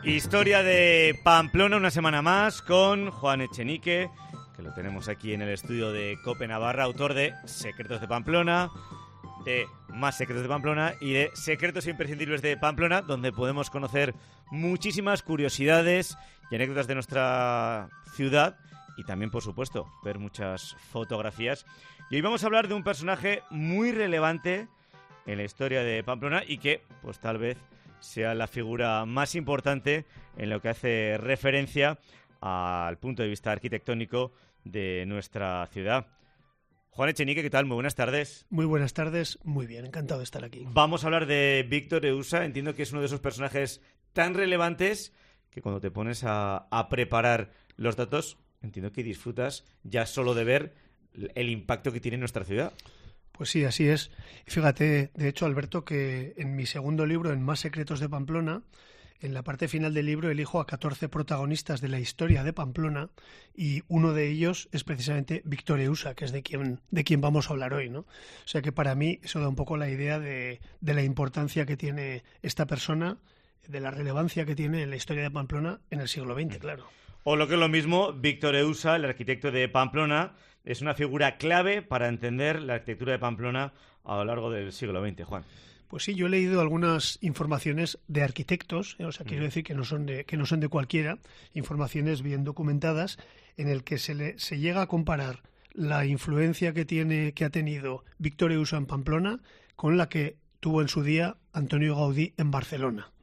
Historia de Pamplona, una semana más con Juan Echenique, que lo tenemos aquí en el estudio de COPE Navarra, autor de Secretos de Pamplona, de Más Secretos de Pamplona y de Secretos Imprescindibles de Pamplona, donde podemos conocer muchísimas curiosidades y anécdotas de nuestra ciudad y también, por supuesto, ver muchas fotografías. Y hoy vamos a hablar de un personaje muy relevante en la historia de Pamplona y que, pues tal vez, sea la figura más importante en lo que hace referencia al punto de vista arquitectónico de nuestra ciudad. Juan Echenique, ¿qué tal? Muy buenas tardes. Muy buenas tardes, muy bien, encantado de estar aquí. Vamos a hablar de Víctor Eusa. Entiendo que es uno de esos personajes tan relevantes que cuando te pones a preparar los datos, entiendo que disfrutas ya solo de ver el impacto que tiene en nuestra ciudad. Pues sí, así es. Fíjate, de hecho, Alberto, que en mi segundo libro, en Más Secretos de Pamplona, en la parte final del libro elijo a 14 protagonistas de la historia de Pamplona y uno de ellos es precisamente Víctor Eusa, que es de quien vamos a hablar hoy, ¿no? O sea que para mí eso da un poco la idea de la importancia que tiene esta persona, de la relevancia que tiene en la historia de Pamplona en el siglo XX, claro. O lo que es lo mismo, Víctor Eusa, el arquitecto de Pamplona, es una figura clave para entender la arquitectura de Pamplona a lo largo del siglo XX, Juan. Pues sí, yo he leído algunas informaciones de arquitectos, o sea, quiero decir que no son de cualquiera, informaciones bien documentadas, en el que se llega a comparar la influencia que ha tenido Víctor Eusa en Pamplona con la que tuvo en su día Antonio Gaudí en Barcelona.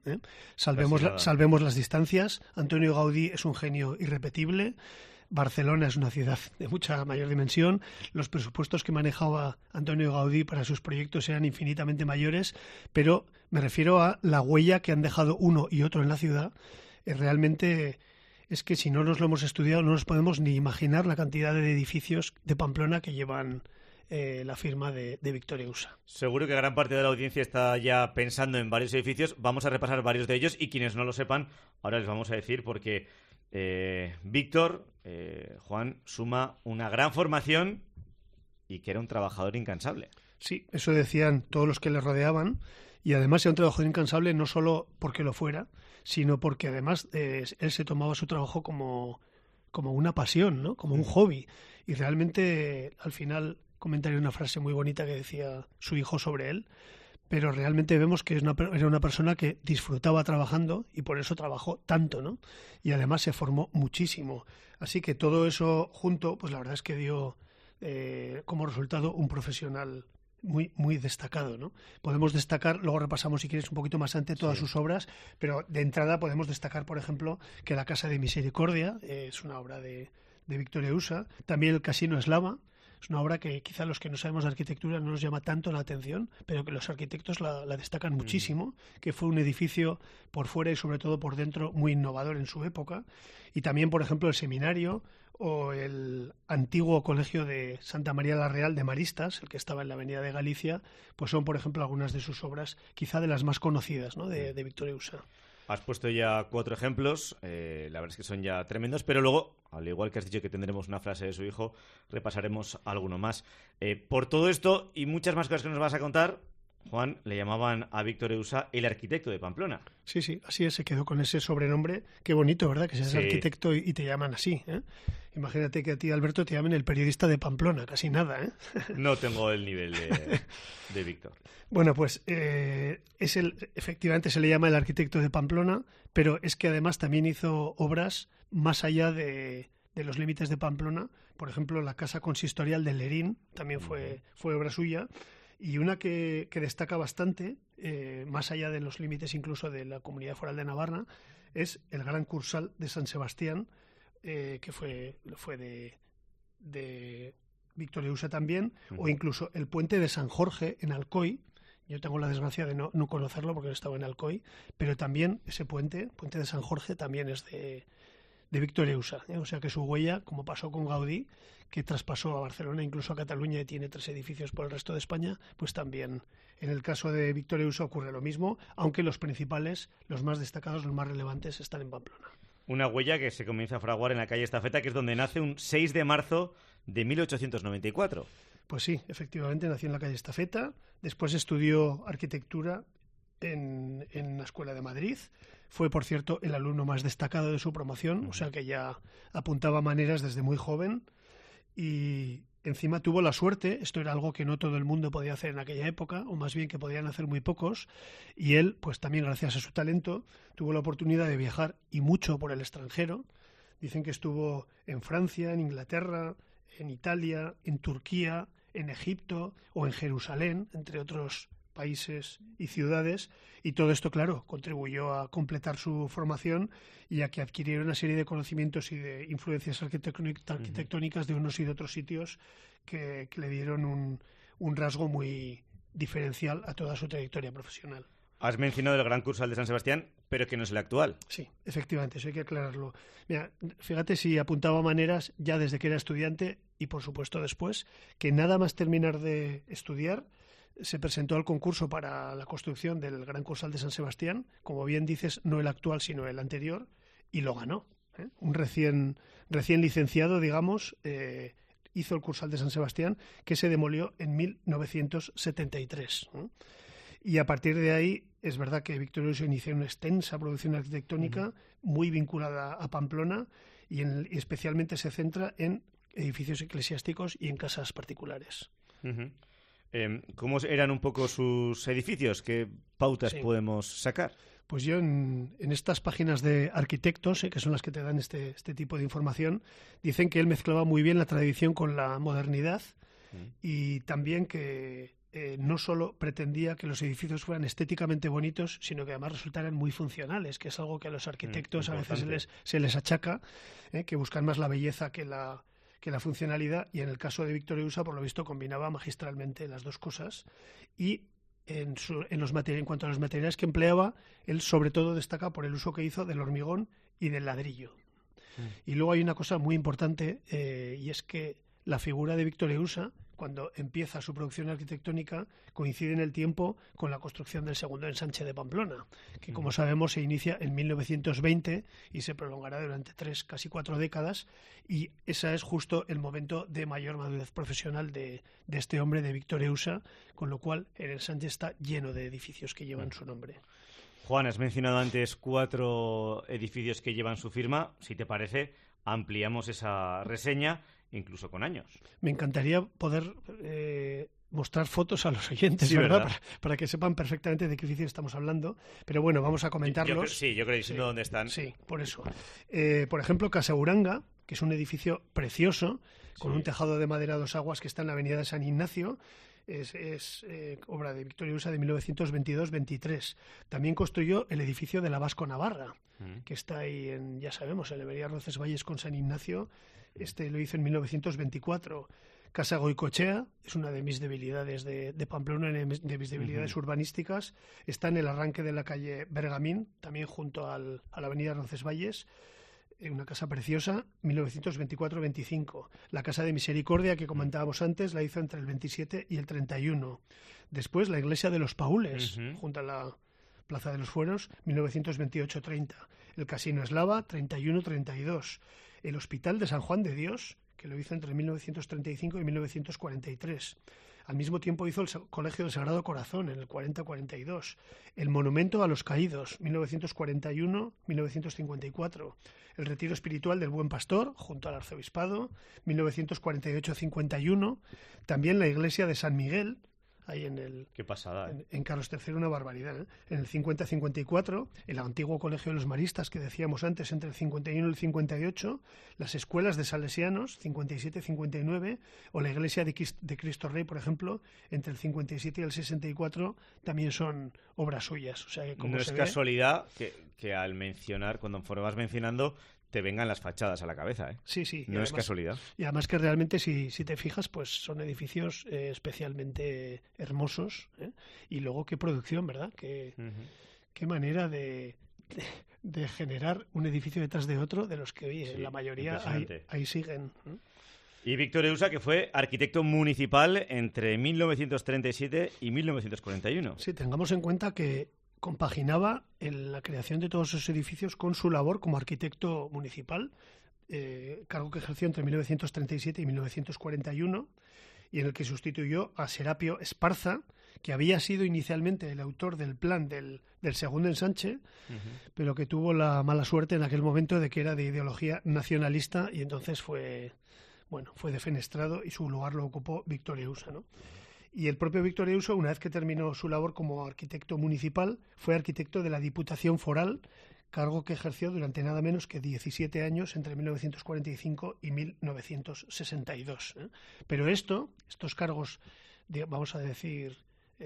Salvemos las distancias. Antonio Gaudí es un genio irrepetible. Barcelona es una ciudad de mucha mayor dimensión. Los presupuestos que manejaba Antonio Gaudí para sus proyectos eran infinitamente mayores, pero me refiero a la huella que han dejado uno y otro en la ciudad. Realmente es que si no nos lo hemos estudiado no nos podemos ni imaginar la cantidad de edificios de Pamplona que llevan la firma de Víctor Eusa. Seguro que gran parte de la audiencia está ya pensando en varios edificios. Vamos a repasar varios de ellos y quienes no lo sepan, ahora les vamos a decir porque Víctor, Juan, suma una gran formación y que era un trabajador incansable. Sí, eso decían todos los que le rodeaban y además era un trabajador incansable no solo porque lo fuera, sino porque además él se tomaba su trabajo como una pasión, ¿no? Como un hobby. Y realmente al final comentaré una frase muy bonita que decía su hijo sobre él, pero realmente vemos que era una persona que disfrutaba trabajando y por eso trabajó tanto, ¿no? Y además se formó muchísimo. Así que todo eso junto, pues la verdad es que dio como resultado un profesional muy, muy destacado, ¿no? Podemos destacar, luego repasamos si quieres un poquito más antes todas sus obras, pero de entrada podemos destacar, por ejemplo, que la Casa de Misericordia es una obra de Víctor Eusa, también el Casino Eslava. Es una obra que quizá los que no sabemos de arquitectura no nos llama tanto la atención, pero que los arquitectos la destacan muchísimo, que fue un edificio por fuera y sobre todo por dentro muy innovador en su época. Y también, por ejemplo, el seminario o el antiguo colegio de Santa María la Real de Maristas, el que estaba en la Avenida de Galicia, pues son, por ejemplo, algunas de sus obras, quizá de las más conocidas, ¿no? de Víctor Eusa. Has puesto ya 4 ejemplos, la verdad es que son ya tremendos, pero luego, al igual que has dicho que tendremos una frase de su hijo, repasaremos alguno más. Por todo esto y muchas más cosas que nos vas a contar, Juan, le llamaban a Víctor Eusa el arquitecto de Pamplona. Sí, así es, se quedó con ese sobrenombre. Qué bonito, ¿verdad? Que seas arquitecto y te llaman así, ¿eh? Imagínate que a ti, Alberto, te llamen el periodista de Pamplona, casi nada, ¿eh? No tengo el nivel de Víctor. Bueno, pues efectivamente se le llama el arquitecto de Pamplona, pero es que además también hizo obras más allá de los límites de Pamplona. Por ejemplo, la Casa Consistorial de Lerín también fue obra suya. Y una que destaca bastante, más allá de los límites incluso de la Comunidad Foral de Navarra, es el Gran Cursal de San Sebastián, que fue de Víctor Eusa también, o incluso el Puente de San Jorge en Alcoy. Yo tengo la desgracia de no conocerlo porque no estaba en Alcoy, pero también ese puente de San Jorge, también es de Víctor Eusa, ¿eh? O sea que su huella, como pasó con Gaudí, que traspasó a Barcelona, incluso a Cataluña, y tiene 3 edificios por el resto de España, pues también en el caso de Víctor Eusa ocurre lo mismo, aunque los principales, los más destacados, los más relevantes, están en Pamplona. Una huella que se comienza a fraguar en la calle Estafeta, que es donde nace un 6 de marzo de 1894. Pues sí, efectivamente nació en la calle Estafeta, después estudió arquitectura en la Escuela de Madrid, Fue, por cierto, el alumno más destacado de su promoción, o sea que ya apuntaba maneras desde muy joven y encima tuvo la suerte, esto era algo que no todo el mundo podía hacer en aquella época, o más bien que podían hacer muy pocos, y él, pues también gracias a su talento, tuvo la oportunidad de viajar y mucho por el extranjero. Dicen que estuvo en Francia, en Inglaterra, en Italia, en Turquía, en Egipto o en Jerusalén, entre otros países y ciudades, y todo esto, claro, contribuyó a completar su formación y a que adquiriera una serie de conocimientos y de influencias arquitectónicas de unos y de otros sitios que le dieron un rasgo muy diferencial a toda su trayectoria profesional. Has mencionado el Gran Cursal de San Sebastián, pero que no es el actual. Sí, efectivamente, eso hay que aclararlo. Mira, fíjate si apuntaba maneras ya desde que era estudiante y, por supuesto, después, que nada más terminar de estudiar se presentó al concurso para la construcción del Gran Cursal de San Sebastián, como bien dices, no el actual, sino el anterior, y lo ganó. Un recién licenciado, digamos, hizo el Cursal de San Sebastián, que se demolió en 1973. Y a partir de ahí, es verdad que Víctor Erusa inició una extensa producción arquitectónica muy vinculada a Pamplona y especialmente se centra en edificios eclesiásticos y en casas particulares. ¿Cómo eran un poco sus edificios? ¿Qué pautas podemos sacar? Pues yo en estas páginas de arquitectos, que son las que te dan este tipo de información, dicen que él mezclaba muy bien la tradición con la modernidad y también que no solo pretendía que los edificios fueran estéticamente bonitos, sino que además resultaran muy funcionales, que es algo que a los arquitectos a veces se les achaca, que buscan más la belleza que la funcionalidad, y en el caso de Víctor Erusa, por lo visto, combinaba magistralmente las dos cosas. Y en cuanto a los materiales que empleaba, él sobre todo destaca por el uso que hizo del hormigón y del ladrillo. Y luego hay una cosa muy importante, y es que la figura de Víctor Erusa, cuando empieza su producción arquitectónica, coincide en el tiempo con la construcción del segundo ensanche de Pamplona, que como sabemos se inicia en 1920 y se prolongará durante 3, casi 4 décadas, y ese es justo el momento de mayor madurez profesional de este hombre, de Víctor Erusa, con lo cual el ensanche está lleno de edificios que llevan su nombre. Juan, has mencionado antes 4 edificios que llevan su firma. Si te parece, ampliamos esa reseña incluso con años. Me encantaría poder mostrar fotos a los oyentes, sí, ¿verdad? Para que sepan perfectamente de qué edificios estamos hablando. Pero bueno, vamos a comentarlos. Yo creo que dónde están. Sí, por eso. Por ejemplo, Casa Uranga, que es un edificio precioso, con un tejado de madera a 2 aguas que está en la avenida de San Ignacio. Es obra de Víctor Erusa de 1922-23. También construyó el edificio de la Vasco-Navarra, que está ahí en, ya sabemos, en la avenida Roncesvalles con San Ignacio. Este lo hizo en 1924. Casa Goicoechea es una de mis debilidades de Pamplona, de mis debilidades urbanísticas. Está en el arranque de la calle Bergamín, también junto a la avenida Roncesvalles. Una casa preciosa, 1924-25. La Casa de Misericordia, que comentábamos antes, la hizo entre el 27 y el 31. Después, la Iglesia de los Paules, junto a la Plaza de los Fueros, 1928-30. El Casino Eslava, 31-32. El Hospital de San Juan de Dios, que lo hizo entre 1935 y 1943. Al mismo tiempo hizo el Colegio del Sagrado Corazón en el 40-42. El Monumento a los Caídos, 1941-1954. El Retiro Espiritual del Buen Pastor, junto al Arzobispado, 1948-51. También la Iglesia de San Miguel, ahí en el... Qué pasada, en Carlos III, una barbaridad, En el 50-54, el antiguo Colegio de los Maristas, que decíamos antes, entre el 51 y el 58, las escuelas de salesianos, 57-59, o la Iglesia de Cristo Rey, por ejemplo, entre el 57 y el 64, también son obras suyas. O sea, que como no es casualidad que al mencionar, cuando vas mencionando, te vengan las fachadas a la cabeza, ¿eh? Sí. No además, es casualidad. Y además que realmente, si te fijas, pues son edificios especialmente hermosos, ¿eh? Y luego qué producción, ¿verdad? Qué manera de generar un edificio detrás de otro, de los que hoy la mayoría ahí siguen. Y Víctor Erusa, que fue arquitecto municipal entre 1937 y 1941. Sí, tengamos en cuenta que compaginaba la creación de todos esos edificios con su labor como arquitecto municipal, cargo que ejerció entre 1937 y 1941, y en el que sustituyó a Serapio Esparza, que había sido inicialmente el autor del plan del segundo ensanche, pero que tuvo la mala suerte en aquel momento de que era de ideología nacionalista y entonces fue defenestrado y su lugar lo ocupó Víctor Eusa, ¿no? Y el propio Víctor Eusa, una vez que terminó su labor como arquitecto municipal, fue arquitecto de la Diputación Foral, cargo que ejerció durante nada menos que 17 años entre 1945 y 1962. Pero estos cargos, vamos a decir,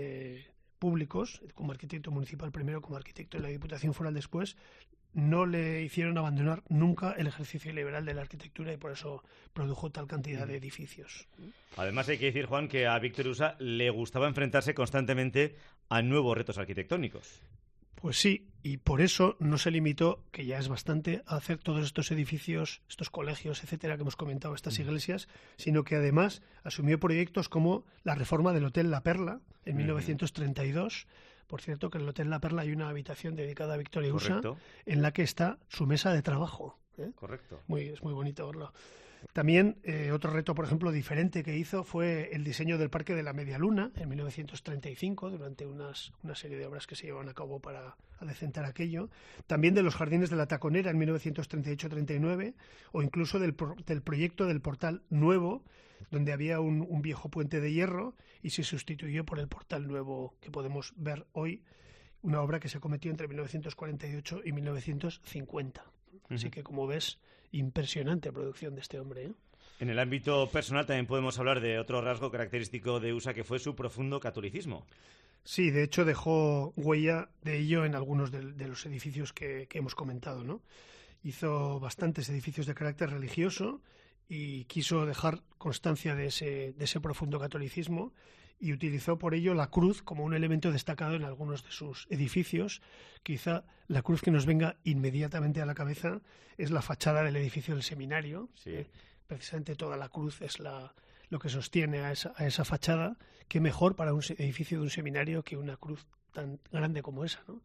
públicos, como arquitecto municipal primero, como arquitecto de la Diputación Foral después, no le hicieron abandonar nunca el ejercicio liberal de la arquitectura y por eso produjo tal cantidad de edificios. Además hay que decir, Juan, que a Víctor Eusa le gustaba enfrentarse constantemente a nuevos retos arquitectónicos. Pues sí, y por eso no se limitó, que ya es bastante, a hacer todos estos edificios, estos colegios, etcétera, que hemos comentado, estas iglesias, sino que además asumió proyectos como la reforma del Hotel La Perla en 1932. Por cierto, que en el Hotel La Perla hay una habitación dedicada a Víctor Eusa, en la que está su mesa de trabajo. Correcto. Es muy bonito verlo. También otro reto, por ejemplo, diferente que hizo fue el diseño del Parque de la Media Luna en 1935, durante una serie de obras que se llevaban a cabo para adecentar aquello. También de los Jardines de la Taconera en 1938-39, o incluso del proyecto del Portal Nuevo, donde había un viejo puente de hierro y se sustituyó por el Portal Nuevo que podemos ver hoy, una obra que se cometió entre 1948 y 1950. Así que, como ves, impresionante producción de este hombre, ¿eh? En el ámbito personal también podemos hablar de otro rasgo característico de Eusa, que fue su profundo catolicismo. Sí, de hecho dejó huella de ello en algunos de los edificios que hemos comentado, ¿no? Hizo bastantes edificios de carácter religioso y quiso dejar constancia de ese profundo catolicismo y utilizó por ello la cruz como un elemento destacado en algunos de sus edificios. Quizá la cruz que nos venga inmediatamente a la cabeza es la fachada del edificio del seminario. Sí. Precisamente toda la cruz es lo que sostiene a esa fachada. Qué mejor para un edificio de un seminario que una cruz tan grande como esa, ¿no?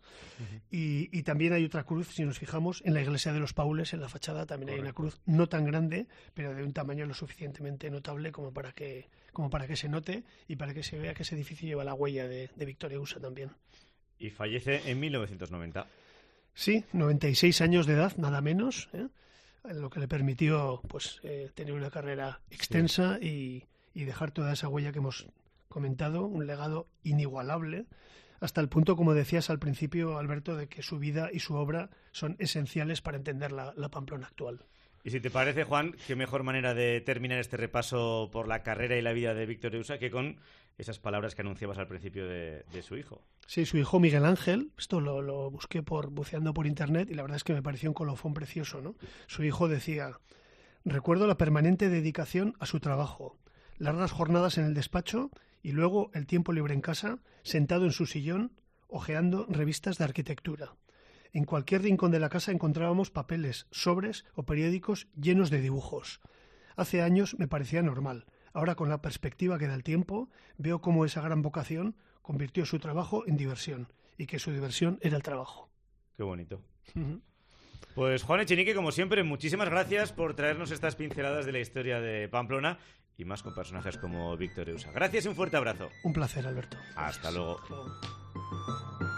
Y también hay otra cruz, si nos fijamos, en la iglesia de los Paules, en la fachada también hay una cruz no tan grande, pero de un tamaño lo suficientemente notable como para que se note y para que se vea que ese edificio lleva la huella de Víctor Eusa también. Y fallece en 1990. Sí, 96 años de edad, nada menos, lo que le permitió tener una carrera extensa y dejar toda esa huella que hemos comentado, un legado inigualable, hasta el punto, como decías al principio, Alberto, de que su vida y su obra son esenciales para entender la Pamplona actual. Y si te parece, Juan, qué mejor manera de terminar este repaso por la carrera y la vida de Víctor Eusa que con esas palabras que anunciabas al principio de su hijo. Sí, su hijo Miguel Ángel, esto lo busqué buceando por internet y la verdad es que me pareció un colofón precioso, ¿no? Su hijo decía: recuerdo la permanente dedicación a su trabajo, largas jornadas en el despacho y luego el tiempo libre en casa, sentado en su sillón, hojeando revistas de arquitectura. En cualquier rincón de la casa encontrábamos papeles, sobres o periódicos llenos de dibujos. Hace años me parecía normal. Ahora, con la perspectiva que da el tiempo, veo cómo esa gran vocación convirtió su trabajo en diversión y que su diversión era el trabajo. Qué bonito. Pues Juan Echenique, como siempre, muchísimas gracias por traernos estas pinceladas de la historia de Pamplona y más con personajes como Víctor Eusa. Gracias y un fuerte abrazo. Un placer, Alberto. Hasta luego. Hasta luego.